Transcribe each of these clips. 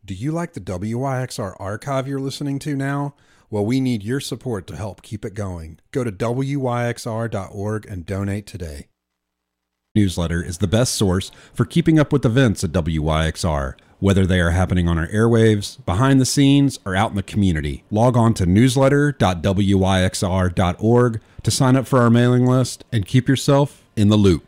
Do you like the WYXR archive you're listening to now? Well, we need your support to help keep it going. Go to WYXR.org and donate today. Newsletter is the best source for keeping up with events at WYXR, whether they are happening on our airwaves, behind the scenes, or out in the community. Log on to newsletter.wyxr.org to sign up for our mailing list and keep yourself in the loop.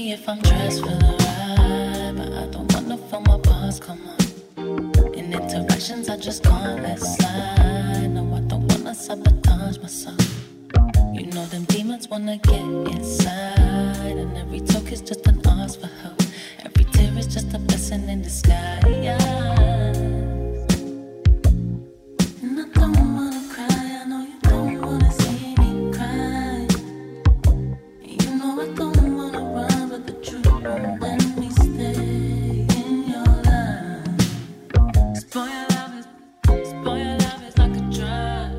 me if I'm dressed for the ride, but I don't wanna feel my bars come on. In interactions, I just can't let slide. No, I don't wanna sabotage myself. You know them demons wanna get inside, and every talk is just an ask for help. Every tear is just a blessing in disguise. And I don't wanna cry, I know you don't wanna see me cry. You know I don't wanna run, but the truth won't let me stay in your life. Spoil your love is like a drug.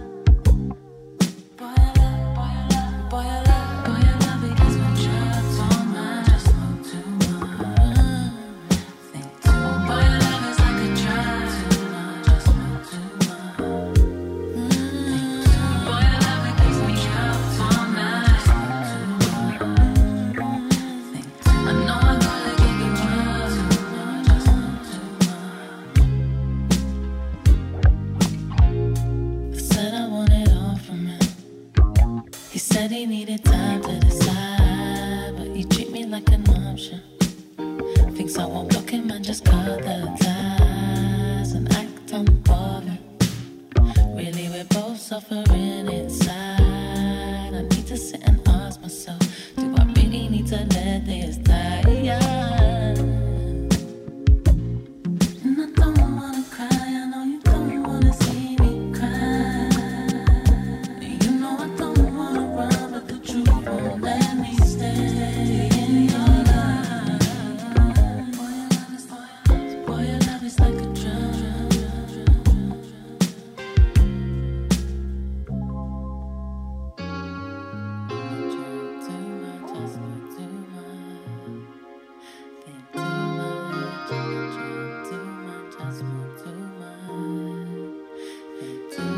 Spoil your love because when drugs all night, just know too much. Think too much. Spoil your love is like a drug. Too much, just know too much. Think too much. Spoil your love because when drugs all night, just know too much. Think too much. I know I gotta give you more. Too much, just know too much. I said I want it all from him. He said he needed time to decide, but you treat me like an option. Thinks I won't block him and just cut the ties and act unbothered. Really, we're both suffering inside. I need to sit and ask myself, do I really need to let this die? And I don't wanna cry, I know you don't wanna see me cry. You know I don't wanna run, but the truth won't let me stay in your life. Boy, your love is like a drug. Too much, I smoke too much. Think too much, I drink too much, I smoke too much. Think too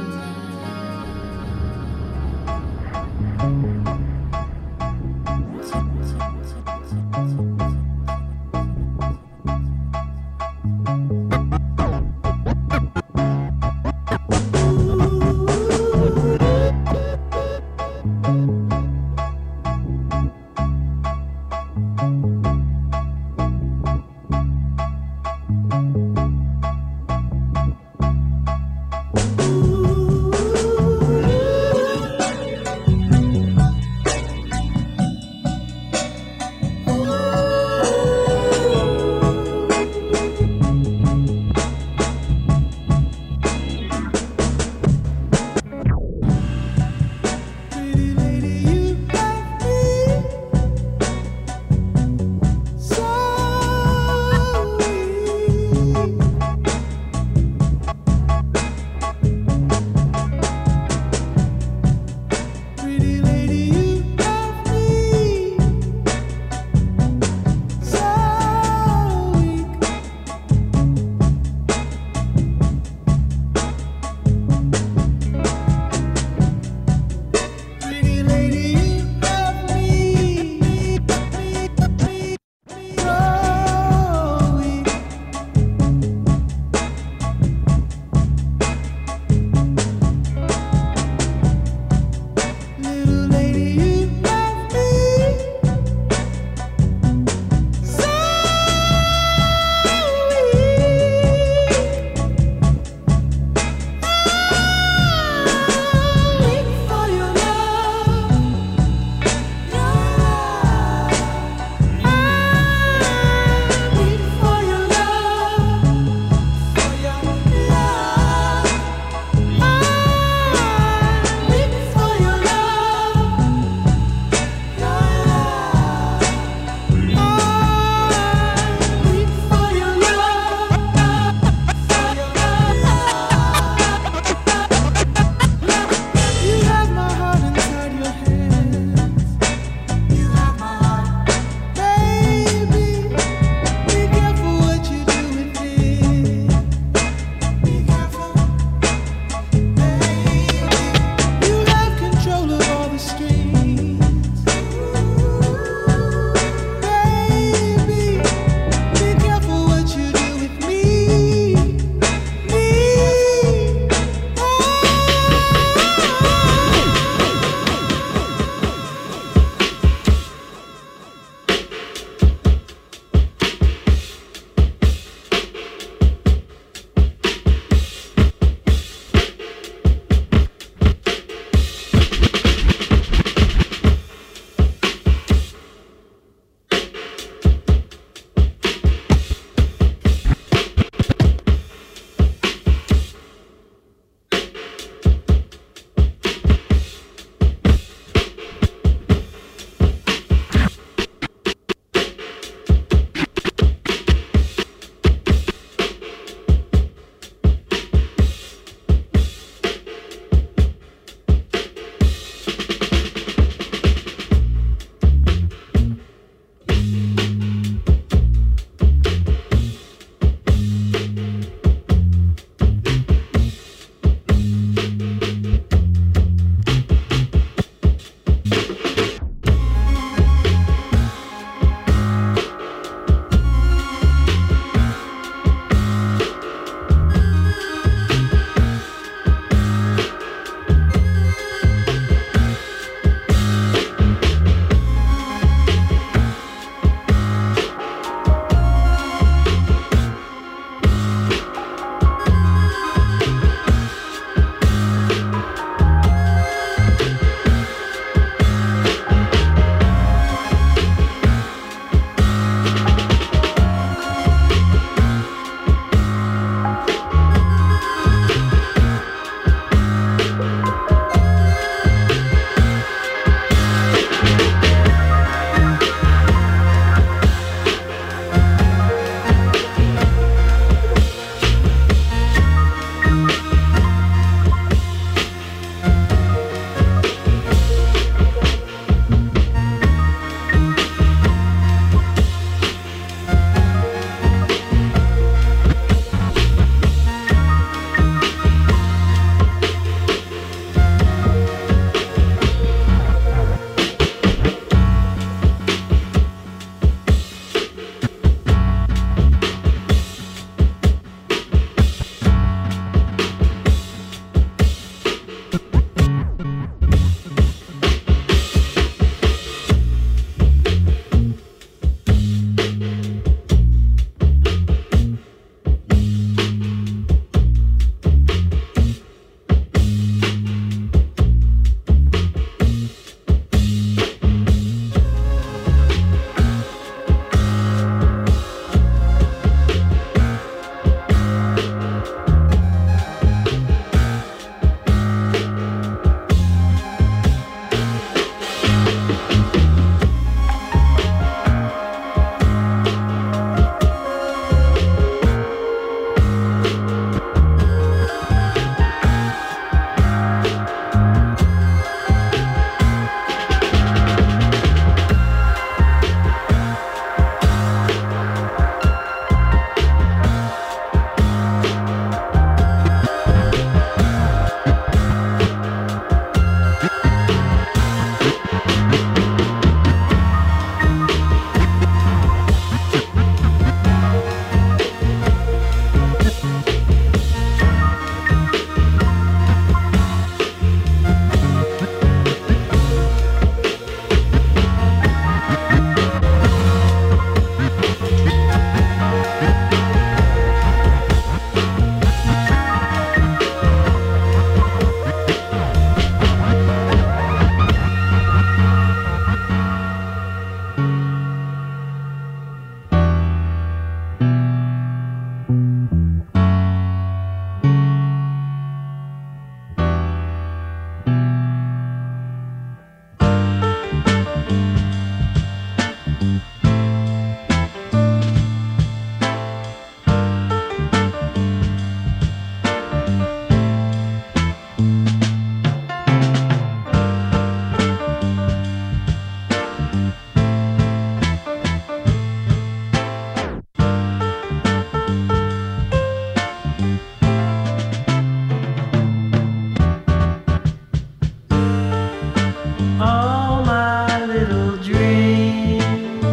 All my little dreams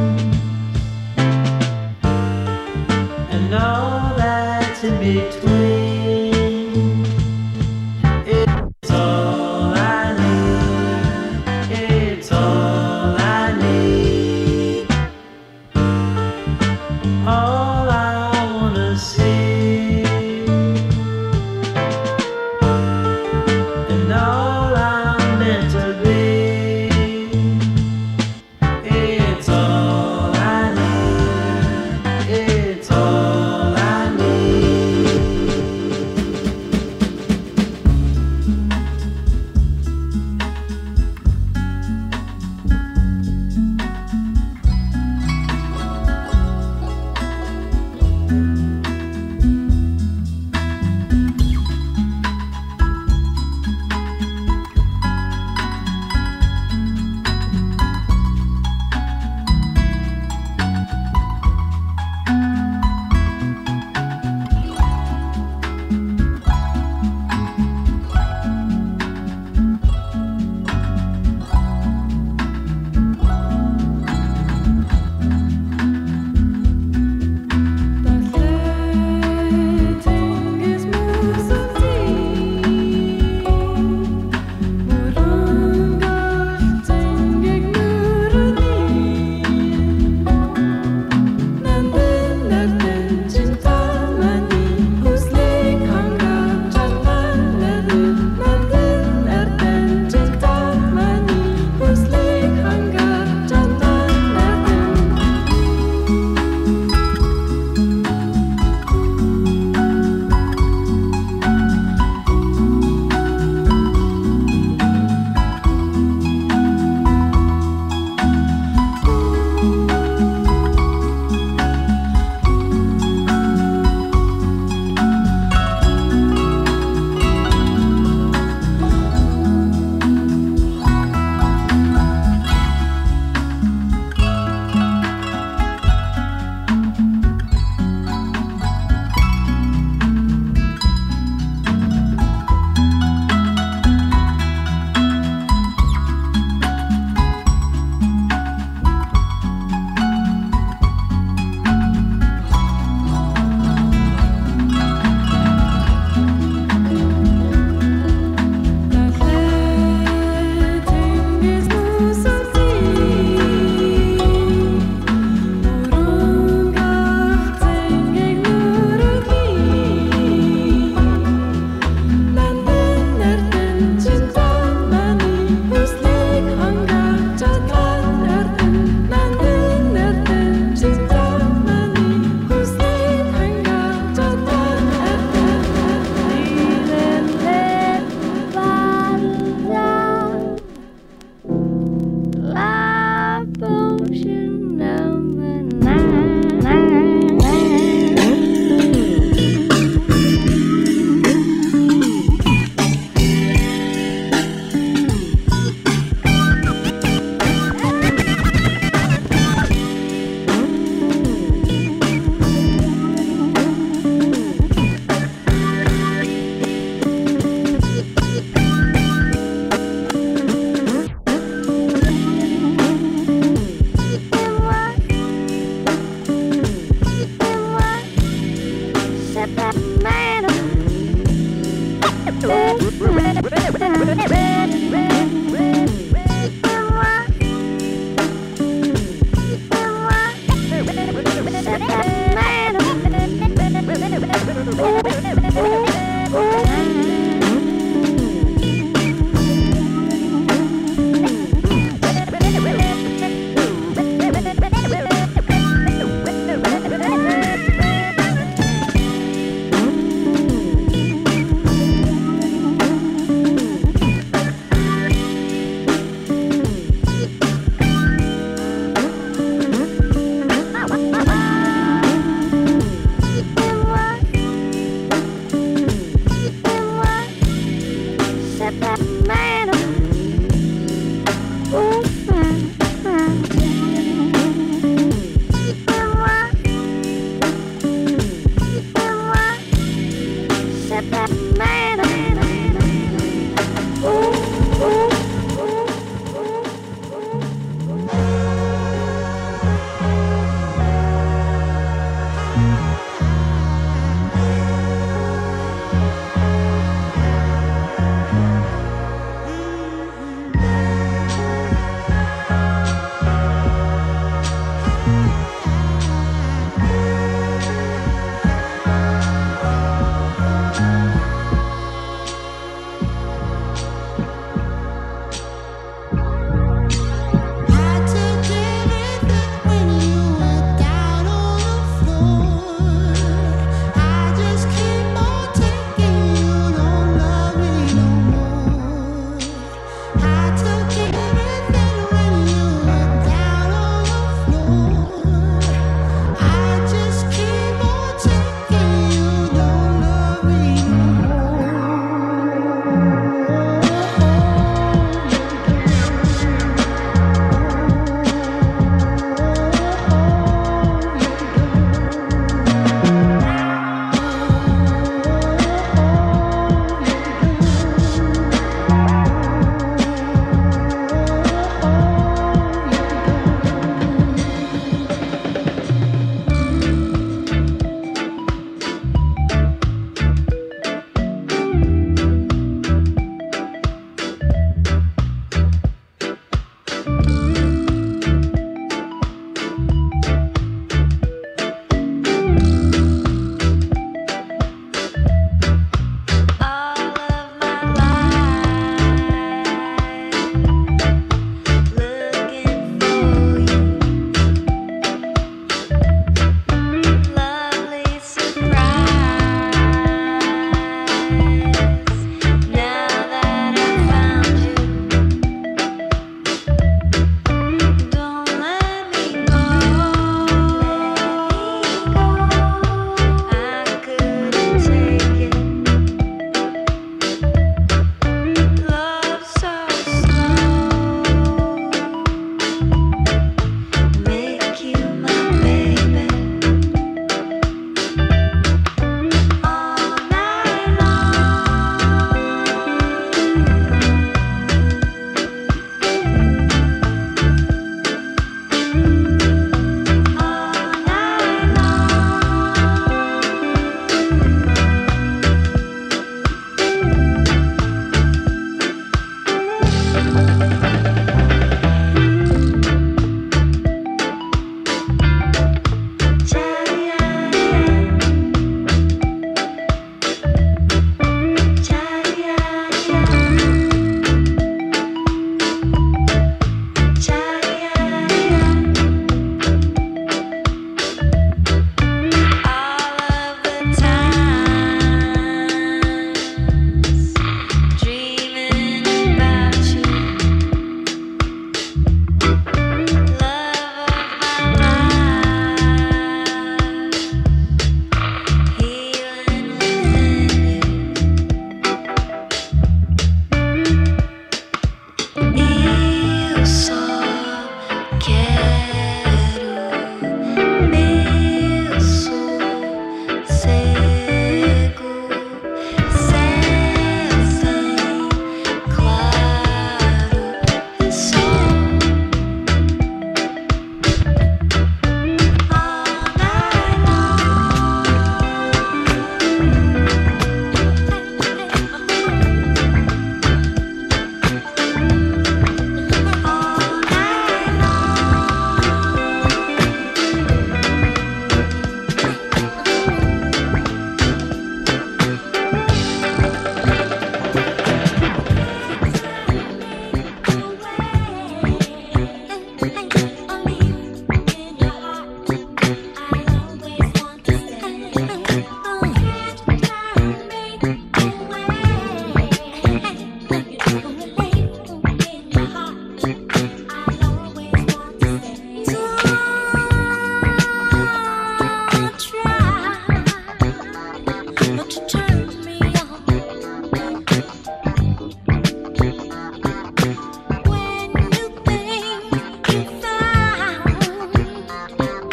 and all that's in between. It's all I need. It's all I need. All I wanna see. And all I'm meant to be. It's all I need. It's all I need.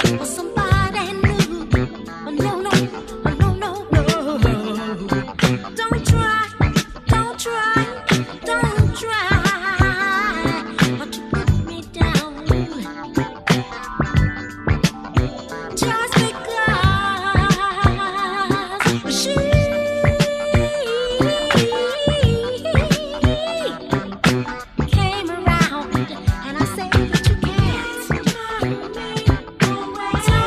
Came around and I said that you can't.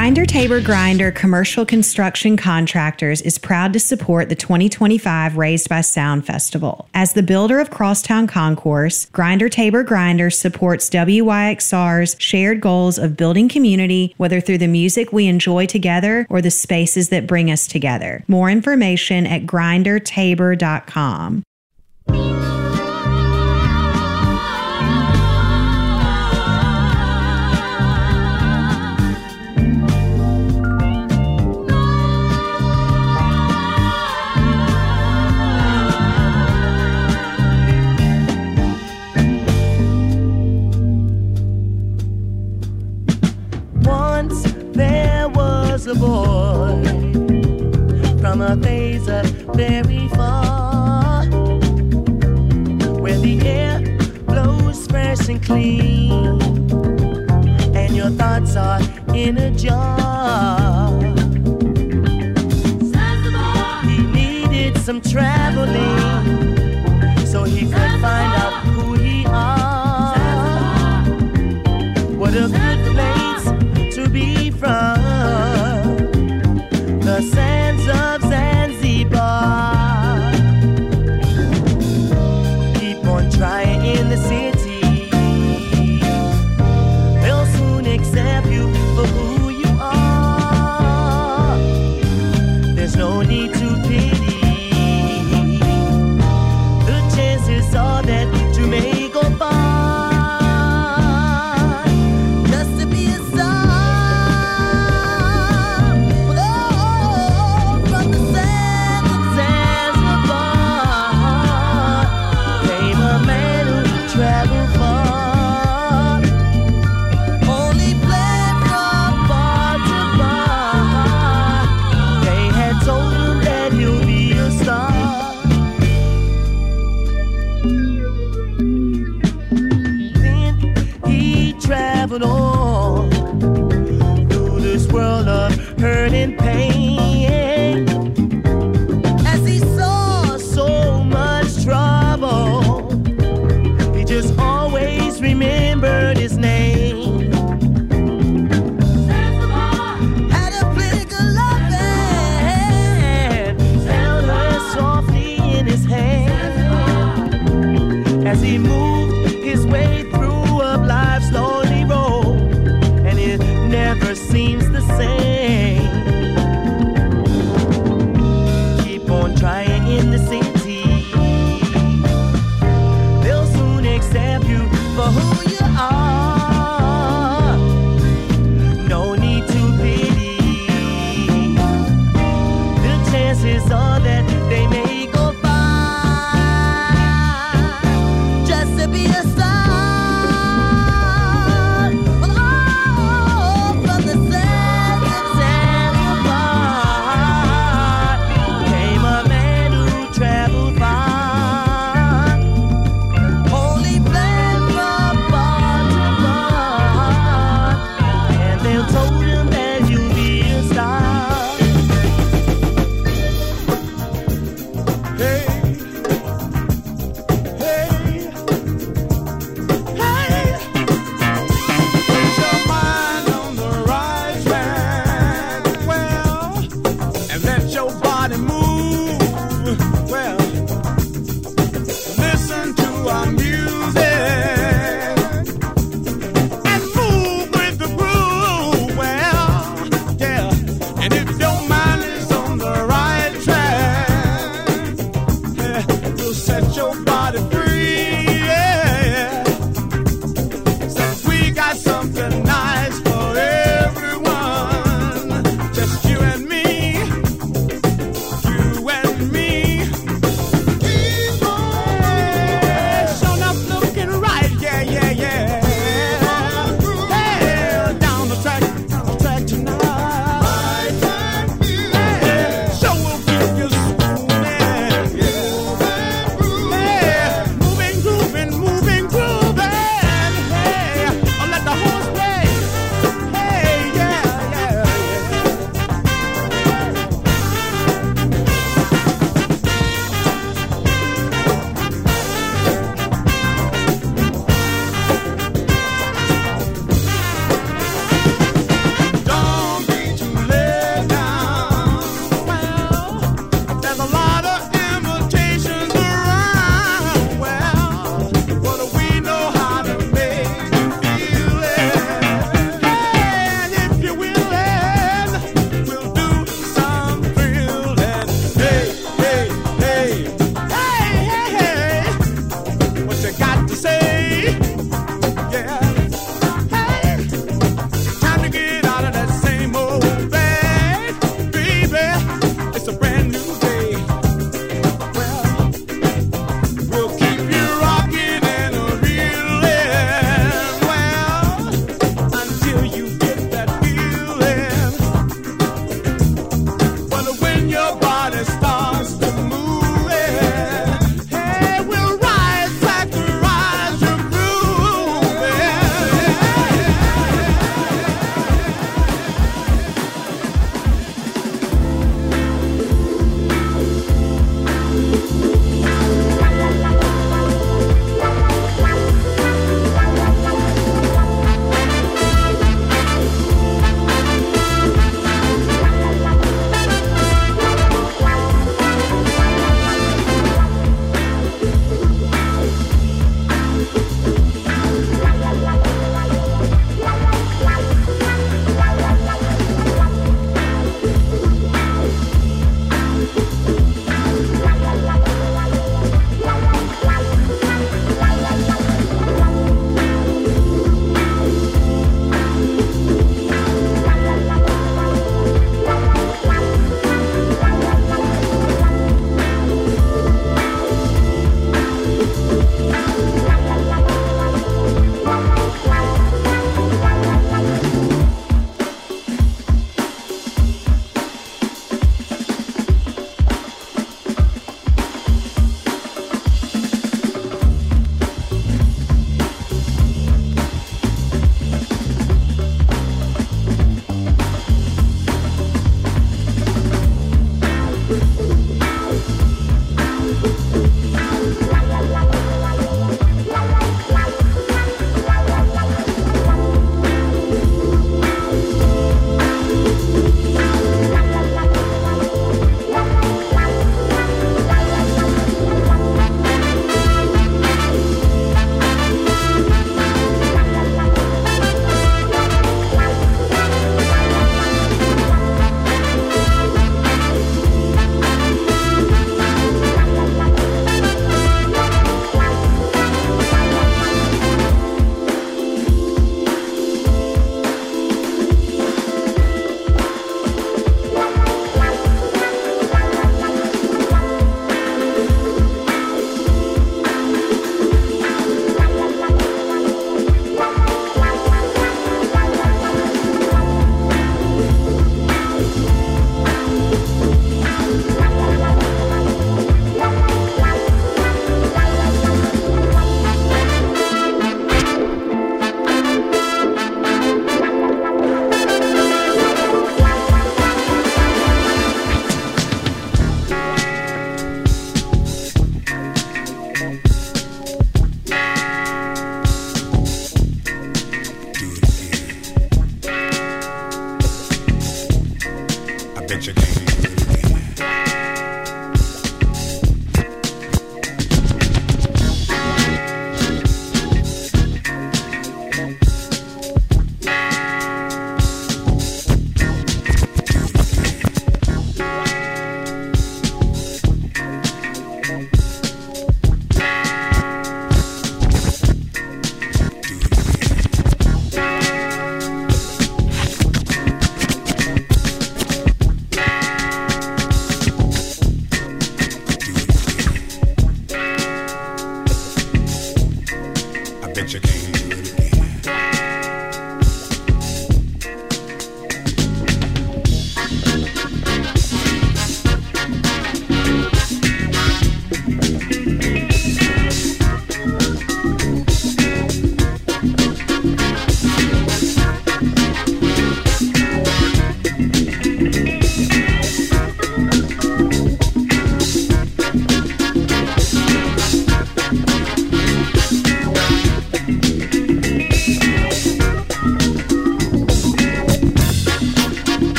Grinder Tabor Grinder Commercial Construction Contractors is proud to support the 2025 Raised by Sound Festival. As the builder of Crosstown Concourse, Grinder Tabor Grinder supports WYXR's shared goals of building community, whether through the music we enjoy together or the spaces that bring us together. More information at grindertabor.com. Once there was a boy from a place very far, where the air blows fresh and clean, and your thoughts are in a jar. He needed some traveling so he could find out who he are. What a good place to be from, the sands of Zanzibar. Keep on trying in the city, they'll soon accept you for who you are. There's no need to pity, the chances are that you may go far. On through this world of hurt and pain, as he saw so much trouble, he just always remembered his name. Had a pretty good loving, held her softly in his hand as he moved his way through of life's lonely road, and it never seems the same.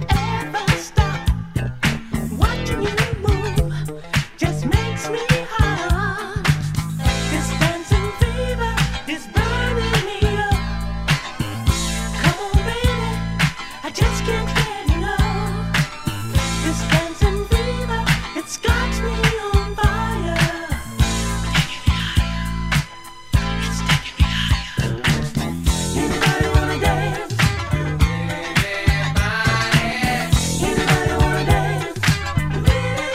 ever stop. Watching you move just makes me hot. This dancing fever is burning me up. Come on, baby, I just can't get enough. This dancing fever, it's got me on fire. It's taking me higher. Anybody wanna dance? Anybody wanna dance?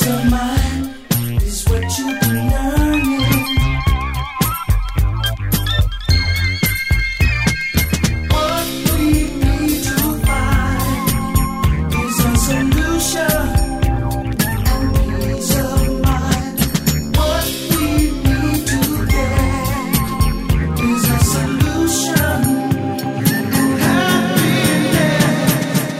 of mind is what you've been learning. What we need to find is a solution and peace of mind. What we need to get is a solution and happiness.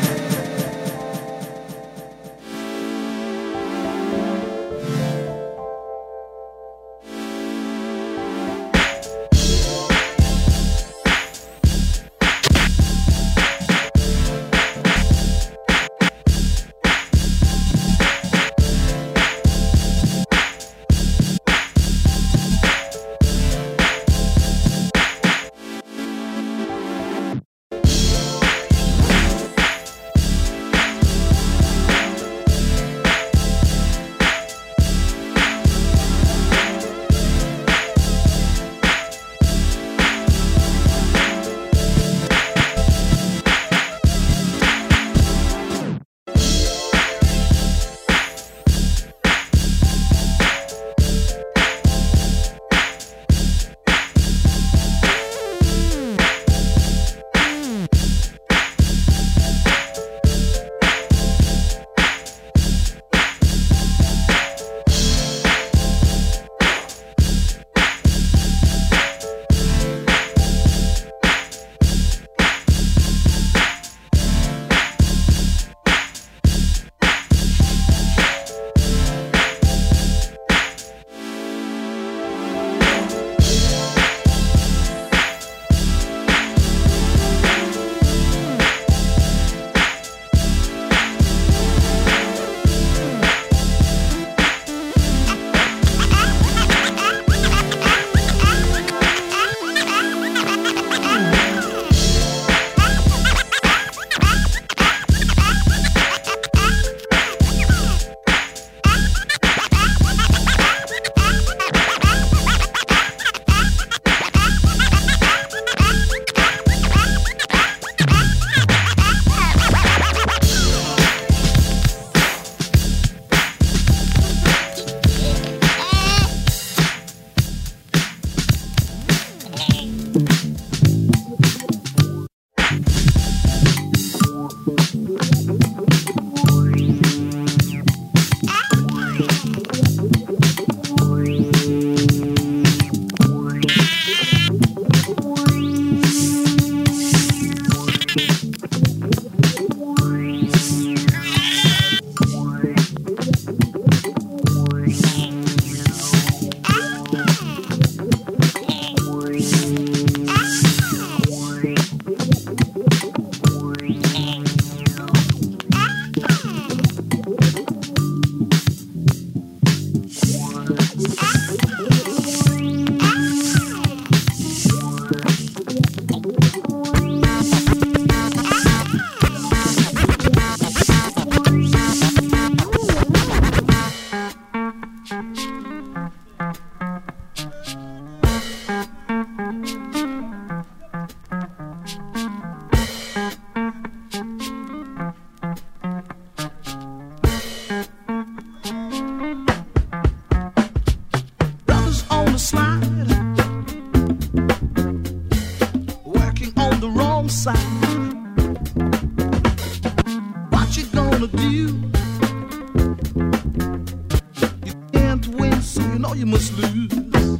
you must lose.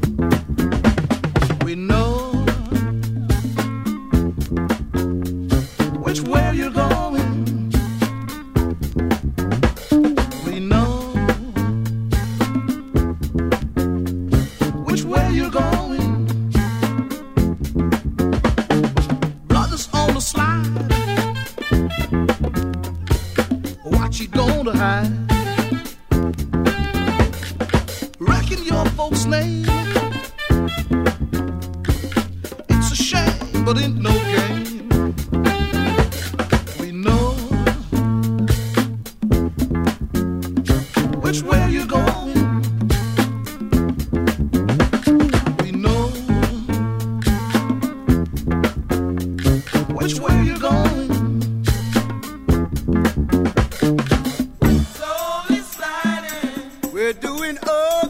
We know which way you're going. We know which way you're going. Brothers on the slide, what you gonna hide? Reckon your folks' name. It's a shame, but ain't no game. We know which way you're going. We know which way you're going. Slowly sliding. going up.